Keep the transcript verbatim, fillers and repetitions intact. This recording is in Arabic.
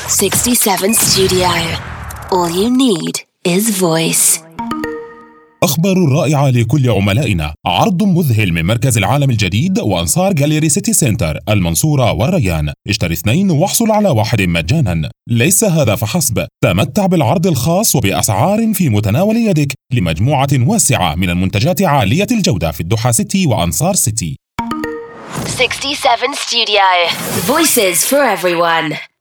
sixty-seven Studio. All you need is voice. أخبار رائعة لكل عملائنا. عرض مذهل من مركز العالم الجديد وأنصار جاليري سيتي سنتر المنصورة والريان. اشتري اثنين واحصل على واحد مجانا. ليس هذا فحسب، تمتع بالعرض الخاص وبأسعار في متناول يدك لمجموعة واسعة من المنتجات عالية الجودة في الدوحة سيتي وأنصار سيتي. sixty-seven Studio. Voices for everyone.